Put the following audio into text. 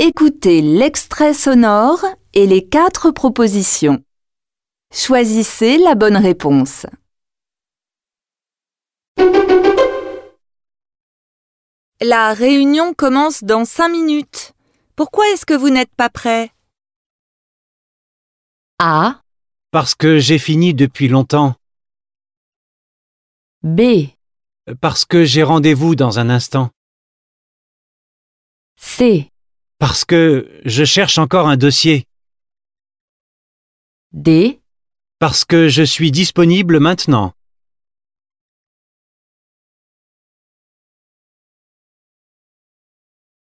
Écoutez l'extrait sonore et les 4 propositions. Choisissez la bonne réponse. La réunion commence dans 5 minutes. Pourquoi est-ce que vous n'êtes pas prêt? A, Parce que j'ai fini depuis longtemps. B, Parce que j'ai rendez-vous dans un instant. C, Parce que je cherche encore un dossier. D, Parce que je suis disponible maintenant.